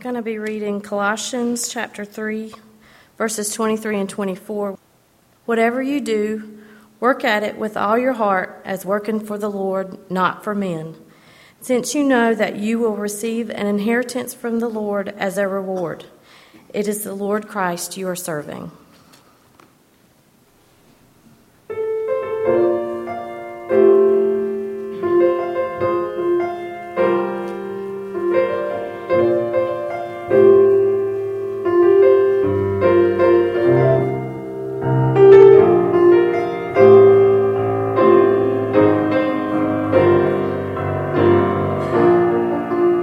Going to be reading Colossians chapter 3, verses 23 and 24. Whatever you do, work at it with all your heart as working for the Lord, not for men, since you know that you will receive an inheritance from the Lord as a reward. It is the Lord Christ you are serving.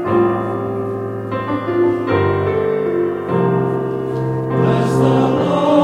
Bless the Lord.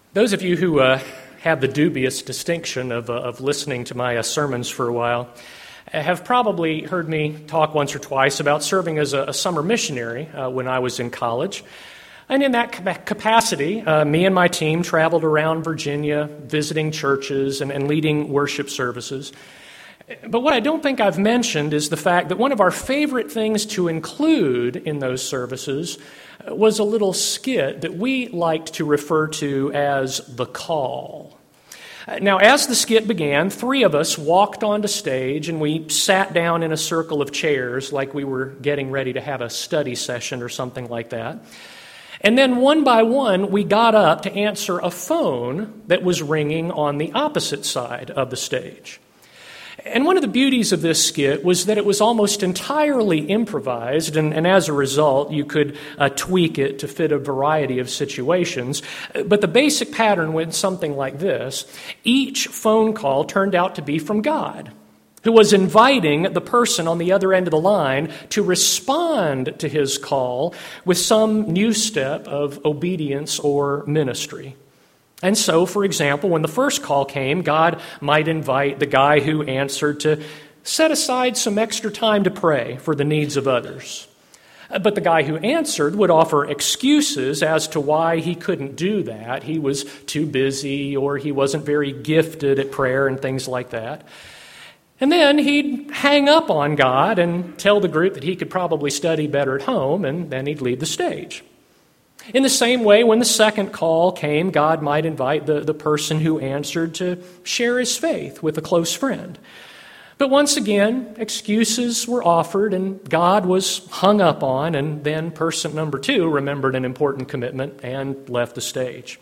Those of you who have the dubious distinction of listening to my sermons for a while have probably heard me talk once or twice about serving as a summer missionary when I was in college. And in that capacity, me and my team traveled around Virginia, visiting churches and leading worship services. But what I don't think I've mentioned is the fact that one of our favorite things to include in those services was a little skit that we liked to refer to as the call. Now, as the skit began, 3 of us walked onto stage and we sat down in a circle of chairs like we were getting ready to have a study session or something like that. And then one by one, we got up to answer a phone that was ringing on the opposite side of the stage. And one of the beauties of this skit was that it was almost entirely improvised, and as a result, you could tweak it to fit a variety of situations. But the basic pattern went something like this. Each phone call turned out to be from God, who was inviting the person on the other end of the line to respond to his call with some new step of obedience or ministry. And so, for example, when the first call came, God might invite the guy who answered to set aside some extra time to pray for the needs of others. But the guy who answered would offer excuses as to why he couldn't do that. He was too busy, or he wasn't very gifted at prayer and things like that. And then he'd hang up on God and tell the group that he could probably study better at home, and then he'd leave the stage. In the same way, when the second call came, God might invite the person who answered to share his faith with a close friend. But once again, excuses were offered and God was hung up on, and then person number 2 remembered an important commitment and left the stage.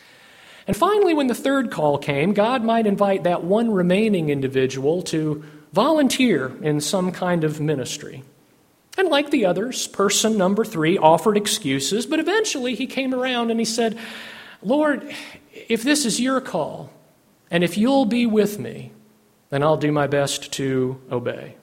And finally, when the third call came, God might invite that one remaining individual to volunteer in some kind of ministry. And like the others, person number 3 offered excuses, but eventually he came around and he said, Lord, if this is your call, and if you'll be with me, then I'll do my best to obey.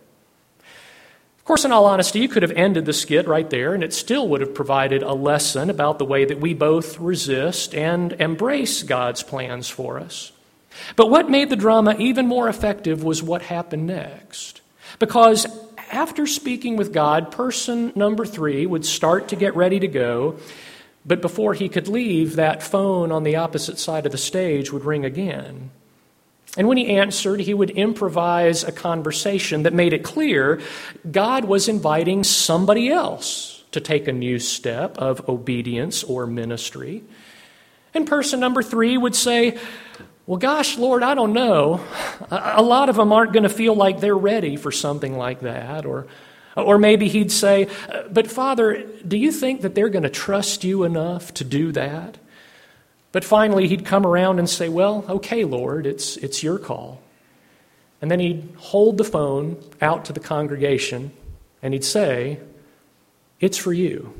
Of course, in all honesty, you could have ended the skit right there, and it still would have provided a lesson about the way that we both resist and embrace God's plans for us. But what made the drama even more effective was what happened next. Because after speaking with God, person number 3 would start to get ready to go, but before he could leave, that phone on the opposite side of the stage would ring again. And when he answered, he would improvise a conversation that made it clear God was inviting somebody else to take a new step of obedience or ministry. And person number 3 would say, well, gosh, Lord, I don't know. A lot of them aren't going to feel like they're ready for something like that. Or maybe he'd say, but Father, do you think that they're going to trust you enough to do that? But finally, he'd come around and say, well, okay, Lord, it's your call. And then he'd hold the phone out to the congregation and he'd say, it's for you.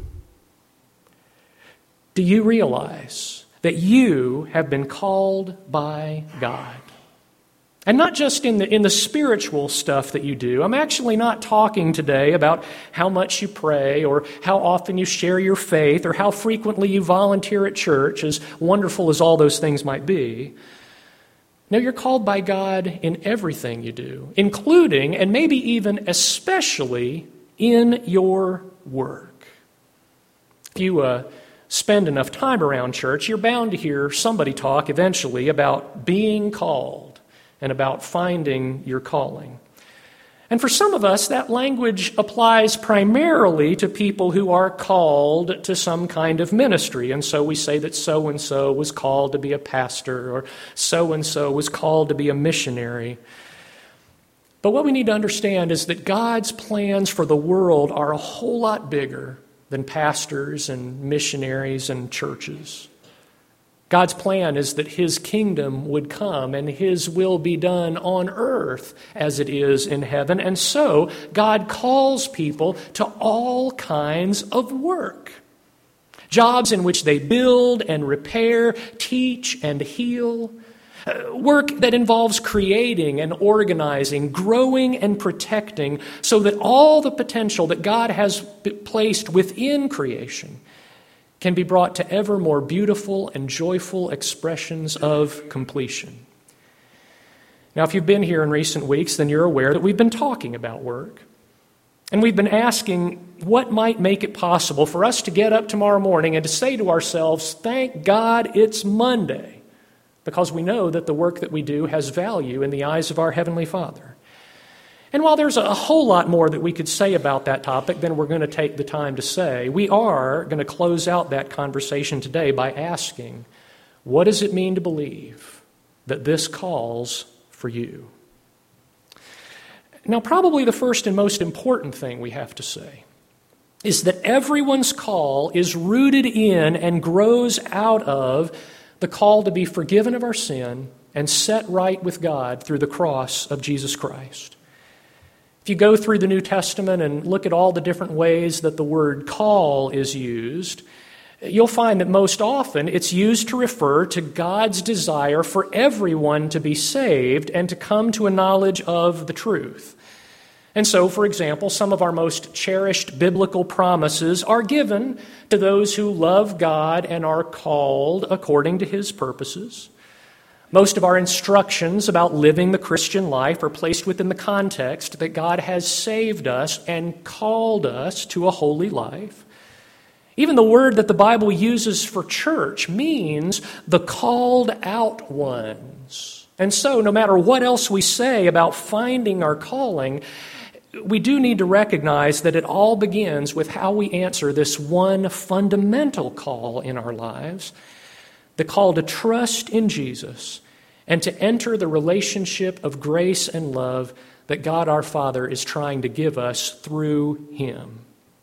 Do you realize that you have been called by God? And not just in the spiritual stuff that you do. I'm actually not talking today about how much you pray or how often you share your faith or how frequently you volunteer at church, as wonderful as all those things might be. No, you're called by God in everything you do, including and maybe even especially in your work. If you spend enough time around church, you're bound to hear somebody talk eventually about being called and about finding your calling. And for some of us, that language applies primarily to people who are called to some kind of ministry. And so we say that so-and-so was called to be a pastor, or so-and-so was called to be a missionary. But what we need to understand is that God's plans for the world are a whole lot bigger than pastors and missionaries and churches. God's plan is that His kingdom would come and His will be done on earth as it is in heaven. And so God calls people to all kinds of work. Jobs in which they build and repair, teach and heal. Work that involves creating and organizing, growing and protecting, so that all the potential that God has placed within creation can be brought to ever more beautiful and joyful expressions of completion. Now, if you've been here in recent weeks, then you're aware that we've been talking about work. And we've been asking what might make it possible for us to get up tomorrow morning and to say to ourselves, thank God it's Monday, because we know that the work that we do has value in the eyes of our Heavenly Father. And while there's a whole lot more that we could say about that topic than we're going to take the time to say, we are going to close out that conversation today by asking, what does it mean to believe that this calls for you? Now, probably the first and most important thing we have to say is that everyone's call is rooted in and grows out of the call to be forgiven of our sin and set right with God through the cross of Jesus Christ. If you go through the New Testament and look at all the different ways that the word call is used, you'll find that most often it's used to refer to God's desire for everyone to be saved and to come to a knowledge of the truth. And so, for example, some of our most cherished biblical promises are given to those who love God and are called according to His purposes. Most of our instructions about living the Christian life are placed within the context that God has saved us and called us to a holy life. Even the word that the Bible uses for church means the called out ones. And so, no matter what else we say about finding our calling, we do need to recognize that it all begins with how we answer this one fundamental call in our lives, the call to trust in Jesus and to enter the relationship of grace and love that God our Father is trying to give us through Him.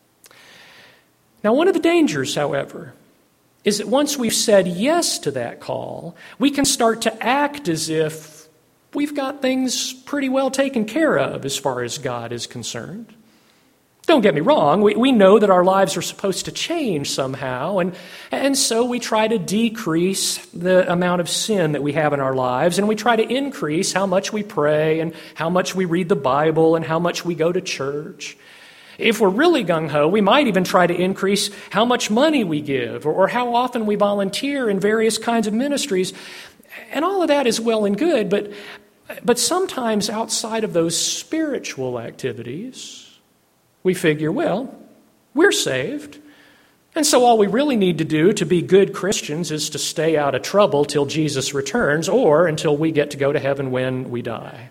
Now, one of the dangers, however, is that once we've said yes to that call, we can start to act as if we've got things pretty well taken care of as far as God is concerned. Don't get me wrong, we know that our lives are supposed to change somehow, and so we try to decrease the amount of sin that we have in our lives, and we try to increase how much we pray and how much we read the Bible and how much we go to church. If we're really gung-ho, we might even try to increase how much money we give or how often we volunteer in various kinds of ministries. And all of that is well and good, but sometimes outside of those spiritual activities, we figure, well, we're saved, and so all we really need to do to be good Christians is to stay out of trouble till Jesus returns or until we get to go to heaven when we die.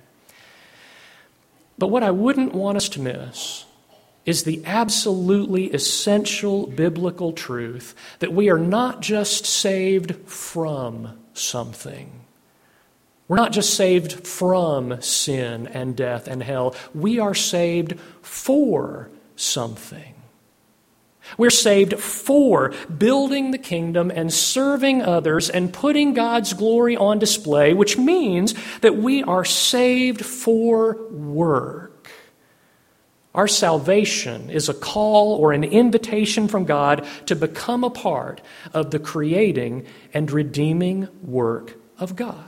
But what I wouldn't want us to miss is the absolutely essential biblical truth that we are not just saved from something. We're not just saved from sin and death and hell. We are saved for something. We're saved for building the kingdom and serving others and putting God's glory on display, which means that we are saved for work. Our salvation is a call or an invitation from God to become a part of the creating and redeeming work of God.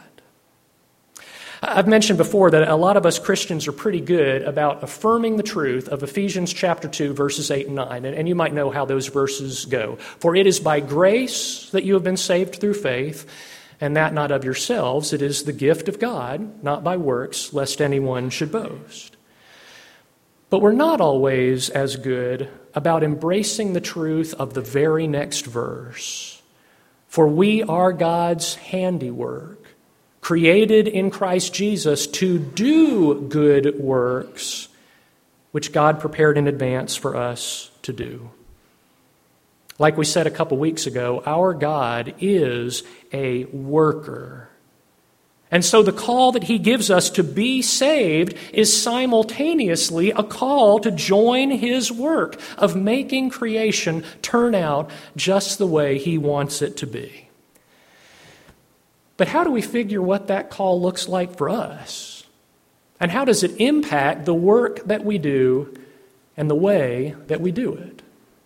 I've mentioned before that a lot of us Christians are pretty good about affirming the truth of Ephesians chapter 2, verses 8 and 9. And you might know how those verses go. For it is by grace that you have been saved through faith, and that not of yourselves. It is the gift of God, not by works, lest anyone should boast. But we're not always as good about embracing the truth of the very next verse. For we are God's handiwork, created in Christ Jesus to do good works, which God prepared in advance for us to do. Like we said a couple weeks ago, our God is a worker. And so the call that He gives us to be saved is simultaneously a call to join His work of making creation turn out just the way He wants it to be. But how do we figure what that call looks like for us? And how does it impact the work that we do and the way that we do it?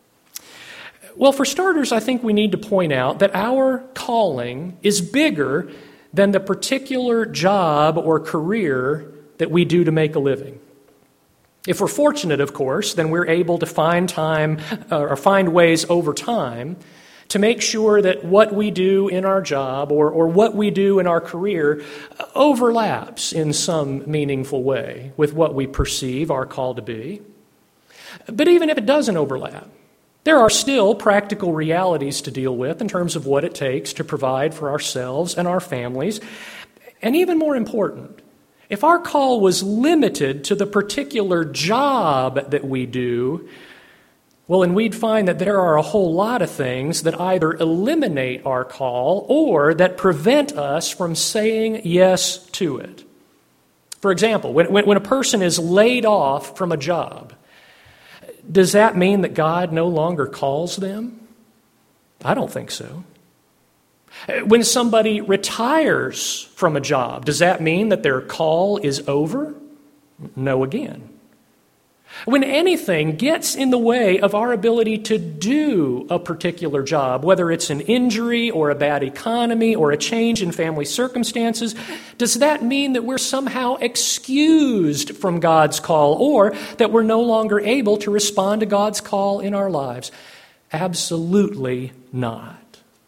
Well, for starters, I think we need to point out that our calling is bigger than the particular job or career that we do to make a living. If we're fortunate, of course, then we're able to find time or find ways over time to make sure that what we do in our job or what we do in our career overlaps in some meaningful way with what we perceive our call to be. But even if it doesn't overlap, there are still practical realities to deal with in terms of what it takes to provide for ourselves and our families. And even more important, if our call was limited to the particular job that we do, well, then we'd find that there are a whole lot of things that either eliminate our call or that prevent us from saying yes to it. For example, when a person is laid off from a job, does that mean that God no longer calls them? I don't think so. When somebody retires from a job, does that mean that their call is over? No again. When anything gets in the way of our ability to do a particular job, whether it's an injury or a bad economy or a change in family circumstances, does that mean that we're somehow excused from God's call or that we're no longer able to respond to God's call in our lives? Absolutely not.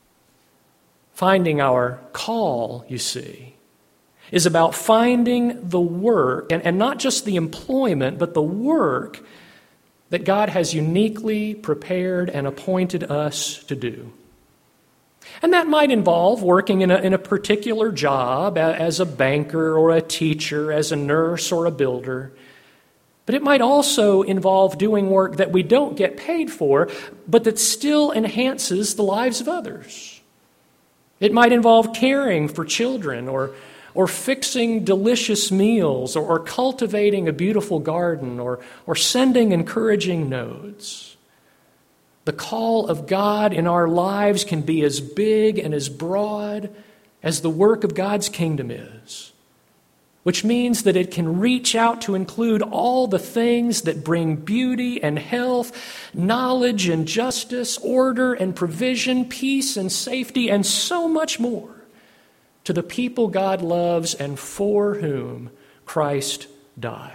Finding our call, you see, is about finding the work, and not just the employment, but the work that God has uniquely prepared and appointed us to do. And that might involve working in a particular job as a banker or a teacher, as a nurse or a builder. But it might also involve doing work that we don't get paid for, but that still enhances the lives of others. It might involve caring for children or fixing delicious meals or cultivating a beautiful garden or sending encouraging notes. The call of God in our lives can be as big and as broad as the work of God's kingdom is, which means that it can reach out to include all the things that bring beauty and health, knowledge and justice, order and provision, peace and safety, and so much more to the people God loves and for whom Christ died.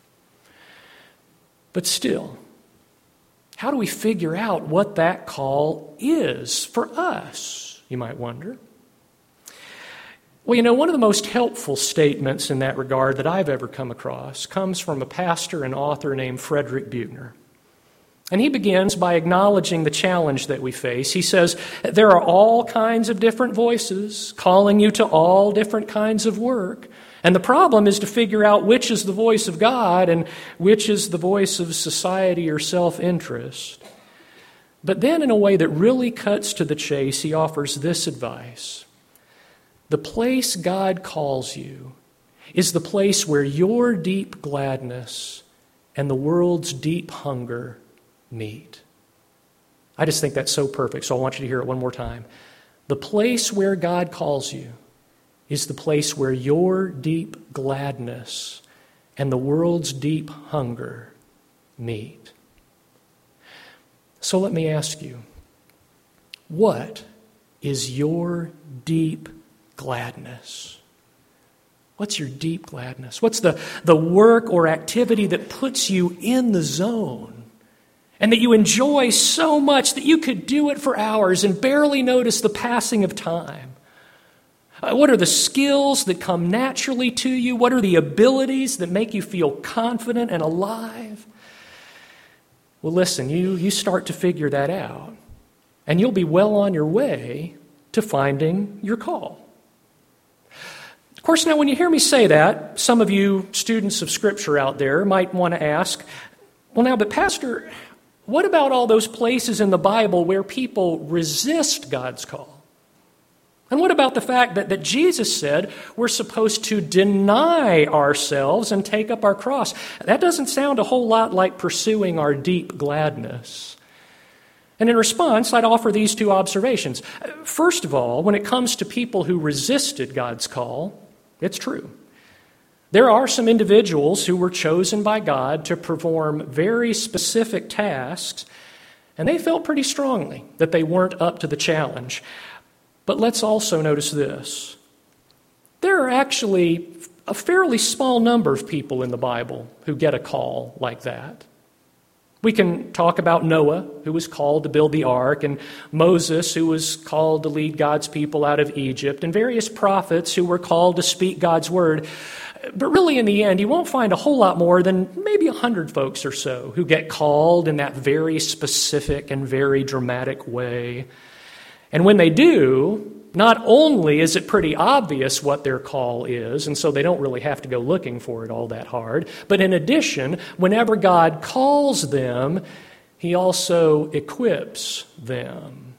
But still, how do we figure out what that call is for us, you might wonder? Well, one of the most helpful statements in that regard that I've ever come across comes from a pastor and author named Frederick Buechner. And he begins by acknowledging the challenge that we face. He says, there are all kinds of different voices calling you to all different kinds of work. And the problem is to figure out which is the voice of God and which is the voice of society or self-interest. But then in a way that really cuts to the chase, he offers this advice. The place God calls you is the place where your deep gladness and the world's deep hunger meet. I just think that's so perfect, so I want you to hear it one more time. The place where God calls you is the place where your deep gladness and the world's deep hunger meet. So let me ask you, what is your deep gladness? What's your deep gladness? What's the work or activity that puts you in the zone and that you enjoy so much that you could do it for hours and barely notice the passing of time? What are the skills that come naturally to you? What are the abilities that make you feel confident and alive? Well, listen, you start to figure that out, and you'll be well on your way to finding your call. Of course, now when you hear me say that, some of you students of Scripture out there might want to ask, well now, but Pastor, what about all those places in the Bible where people resist God's call? And what about the fact that Jesus said we're supposed to deny ourselves and take up our cross? That doesn't sound a whole lot like pursuing our deep gladness. And in response, I'd offer these two observations. First of all, when it comes to people who resisted God's call, it's true. There are some individuals who were chosen by God to perform very specific tasks, and they felt pretty strongly that they weren't up to the challenge. But let's also notice this. There are actually a fairly small number of people in the Bible who get a call like that. We can talk about Noah, who was called to build the ark, and Moses, who was called to lead God's people out of Egypt, and various prophets who were called to speak God's word. But really, in the end, you won't find a whole lot more than maybe 100 folks or so who get called in that very specific and very dramatic way. And when they do, not only is it pretty obvious what their call is, and so they don't really have to go looking for it all that hard, but in addition, whenever God calls them, He also equips them.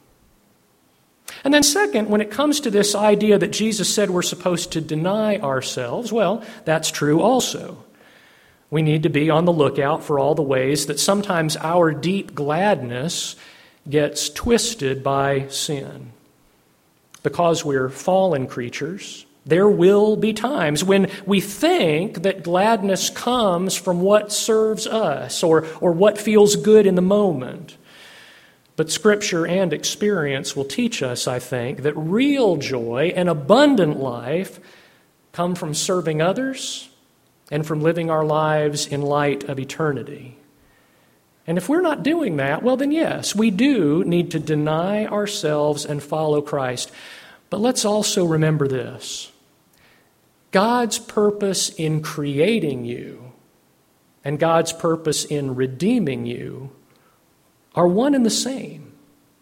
And then second, when it comes to this idea that Jesus said we're supposed to deny ourselves, well, that's true also. We need to be on the lookout for all the ways that sometimes our deep gladness gets twisted by sin. Because we're fallen creatures, there will be times when we think that gladness comes from what serves us or what feels good in the moment. But Scripture and experience will teach us, I think, that real joy and abundant life come from serving others and from living our lives in light of eternity. And if we're not doing that, well then yes, we do need to deny ourselves and follow Christ. But let's also remember this. God's purpose in creating you and God's purpose in redeeming you are one and the same.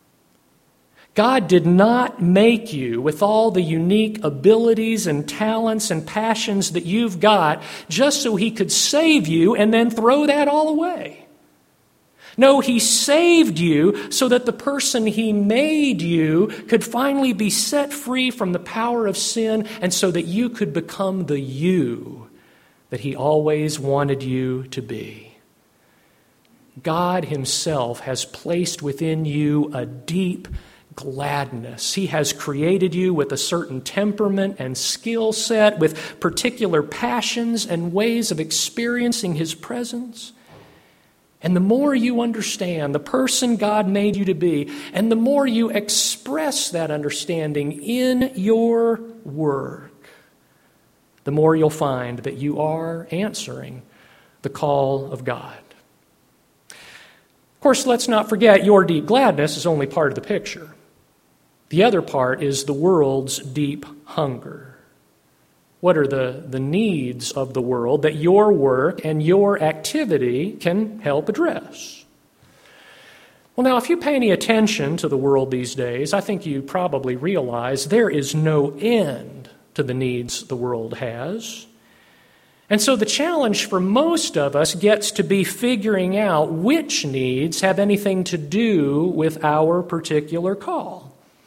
God did not make you with all the unique abilities and talents and passions that you've got just so He could save you and then throw that all away. No, He saved you so that the person He made you could finally be set free from the power of sin and so that you could become the you that He always wanted you to be. God Himself has placed within you a deep gladness. He has created you with a certain temperament and skill set, with particular passions and ways of experiencing His presence. And the more you understand the person God made you to be, and the more you express that understanding in your work, the more you'll find that you are answering the call of God. Of course, let's not forget your deep gladness is only part of the picture. The other part is the world's deep hunger. What are the needs of the world that your work and your activity can help address? Well, now, if you pay any attention to the world these days, I think you probably realize there is no end to the needs the world has. And so the challenge for most of us gets to be figuring out which needs have anything to do with our particular call.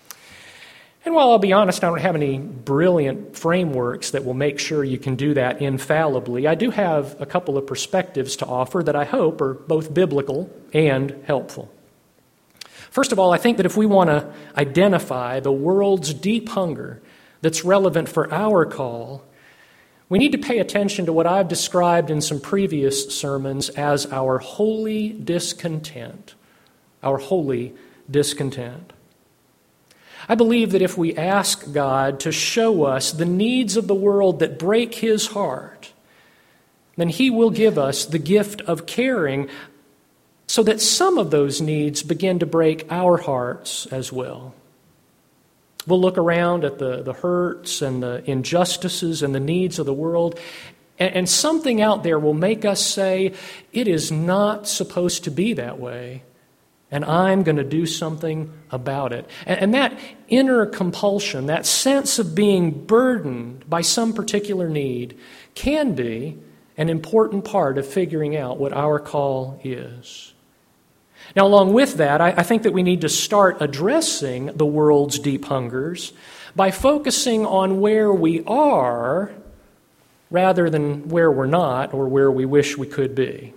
And while I'll be honest, I don't have any brilliant frameworks that will make sure you can do that infallibly, I do have a couple of perspectives to offer that I hope are both biblical and helpful. First of all, I think that if we want to identify the world's deep hunger that's relevant for our call, we need to pay attention to what I've described in some previous sermons as our holy discontent. Our holy discontent. I believe that if we ask God to show us the needs of the world that break His heart, then He will give us the gift of caring so that some of those needs begin to break our hearts as well. We'll look around at the hurts and the injustices and the needs of the world, and something out there will make us say, it is not supposed to be that way. And I'm going to do something about it. And that inner compulsion, that sense of being burdened by some particular need, can be an important part of figuring out what our call is. Now, along with that, I think that we need to start addressing the world's deep hungers by focusing on where we are rather than where we're not or where we wish we could be.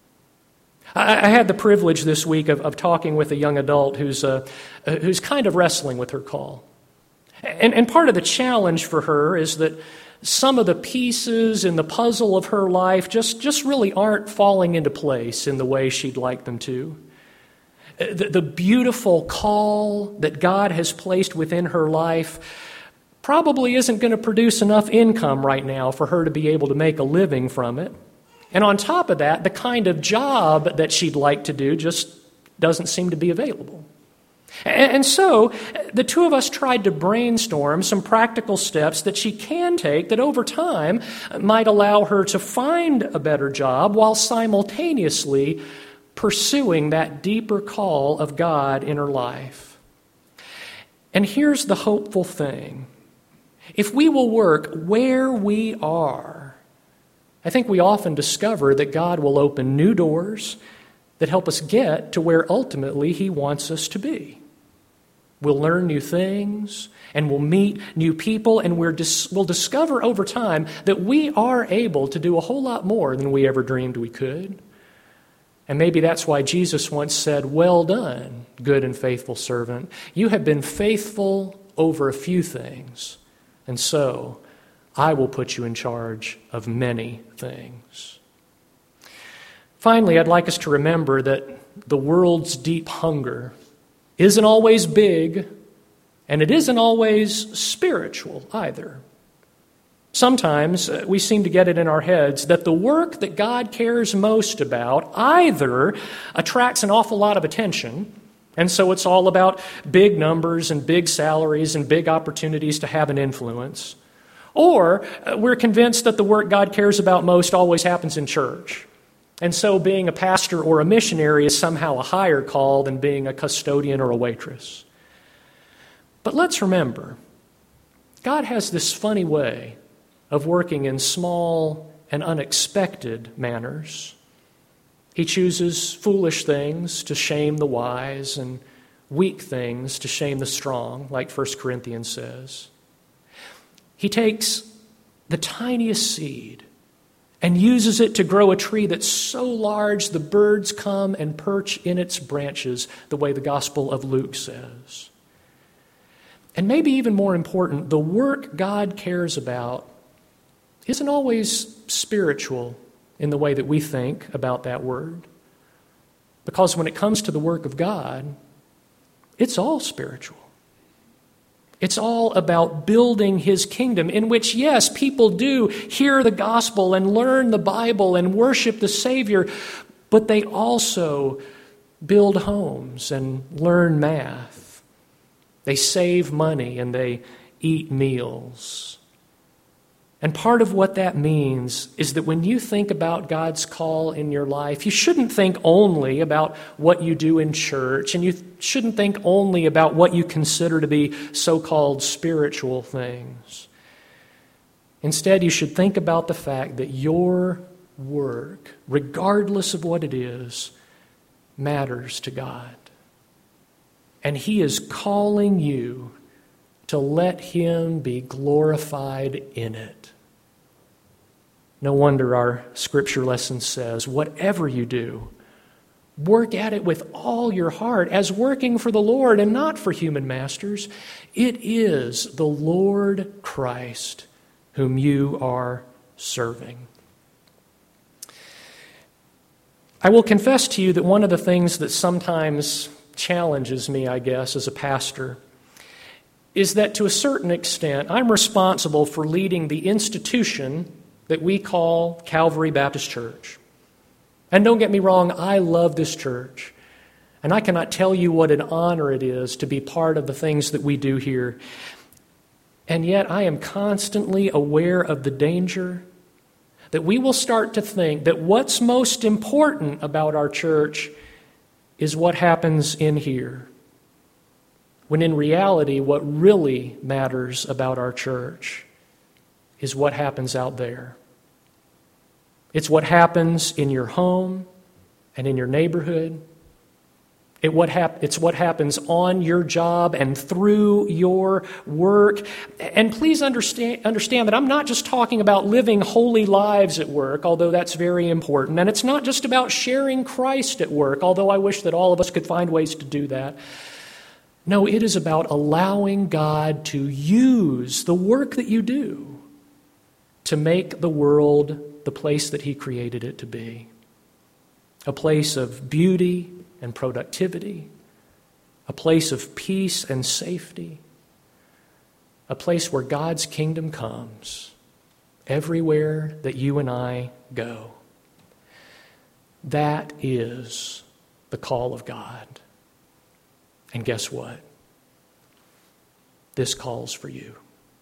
I had the privilege this week of talking with a young adult who's kind of wrestling with her call. And part of the challenge for her is that some of the pieces in the puzzle of her life just really aren't falling into place in the way she'd like them to. The beautiful call that God has placed within her life probably isn't going to produce enough income right now for her to be able to make a living from it. And on top of that, the kind of job that she'd like to do just doesn't seem to be available. And so the two of us tried to brainstorm some practical steps that she can take that over time might allow her to find a better job while simultaneously pursuing that deeper call of God in her life. And here's the hopeful thing. If we will work where we are, I think we often discover that God will open new doors that help us get to where ultimately He wants us to be. We'll learn new things, and we'll meet new people, and we'll discover over time that we are able to do a whole lot more than we ever dreamed we could. And maybe that's why Jesus once said, "Well done, good and faithful servant. You have been faithful over a few things, and so I will put you in charge of many things." Finally, I'd like us to remember that the world's deep hunger isn't always big, and it isn't always spiritual either. Sometimes we seem to get it in our heads that the work that God cares most about either attracts an awful lot of attention, and so it's all about big numbers and big salaries and big opportunities to have an influence, or we're convinced that the work God cares about most always happens in church. And so being a pastor or a missionary is somehow a higher call than being a custodian or a waitress. But let's remember, God has this funny way of working in small and unexpected manners. He chooses foolish things to shame the wise and weak things to shame the strong, like 1 Corinthians says. He takes the tiniest seed and uses it to grow a tree that's so large the birds come and perch in its branches, the way the Gospel of Luke says. And maybe even more important, the work God cares about isn't always spiritual in the way that we think about that word. Because when it comes to the work of God, it's all spiritual. It's all about building His kingdom, in which, yes, people do hear the gospel and learn the Bible and worship the Savior, but they also build homes and learn math. They save money and they eat meals. And part of what that means is that when you think about God's call in your life, you shouldn't think only about what you do in church, and you shouldn't think only about what you consider to be so-called spiritual things. Instead, you should think about the fact that your work, regardless of what it is, matters to God. And He is calling you to let Him be glorified in it. No wonder our scripture lesson says, whatever you do, work at it with all your heart as working for the Lord and not for human masters. It is the Lord Christ whom you are serving. I will confess to you that one of the things that sometimes challenges me, I guess, as a pastor, is that to a certain extent, I'm responsible for leading the institution that we call Calvary Baptist Church. And don't get me wrong, I love this church. And I cannot tell you what an honor it is to be part of the things that we do here. And yet I am constantly aware of the danger that we will start to think that what's most important about our church is what happens in here. When in reality, what really matters about our church is what happens out there. It's what happens in your home and in your neighborhood. It's what happens on your job and through your work. And please understand that I'm not just talking about living holy lives at work, although that's very important. And it's not just about sharing Christ at work, although I wish that all of us could find ways to do that. No, it is about allowing God to use the work that you do to make the world the place that He created it to be. A place of beauty and productivity, a place of peace and safety, a place where God's kingdom comes everywhere that you and I go. That is the call of God. And guess what? This calls for you.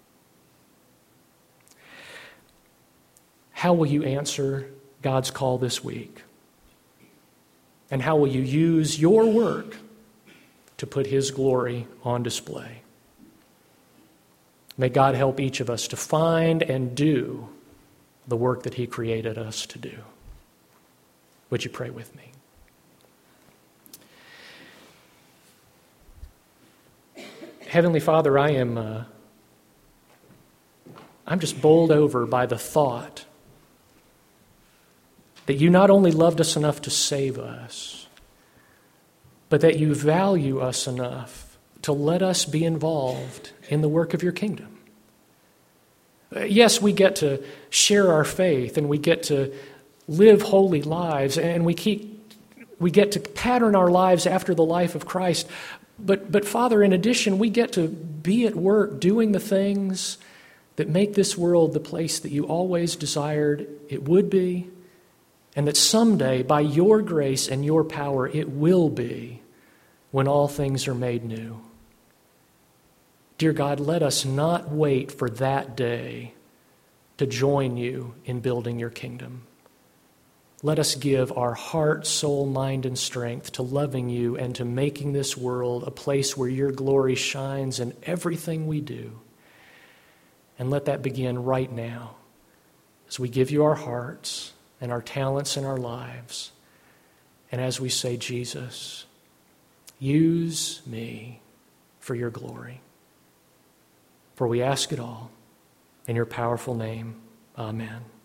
How will you answer God's call this week? And how will you use your work to put His glory on display? May God help each of us to find and do the work that He created us to do. Would you pray with me? Heavenly Father, I'm just bowled over by the thought that you not only loved us enough to save us, but that you value us enough to let us be involved in the work of your kingdom. Yes, we get to share our faith and we get to live holy lives and we get to pattern our lives after the life of Christ. But Father, in addition, we get to be at work doing the things that make this world the place that you always desired it would be, and that someday, by your grace and your power, it will be when all things are made new. Dear God, let us not wait for that day to join you in building your kingdom. Let us give our heart, soul, mind, and strength to loving you and to making this world a place where your glory shines in everything we do. And let that begin right now as we give you our hearts and our talents and our lives. And as we say, Jesus, use me for your glory. For we ask it all in your powerful name. Amen.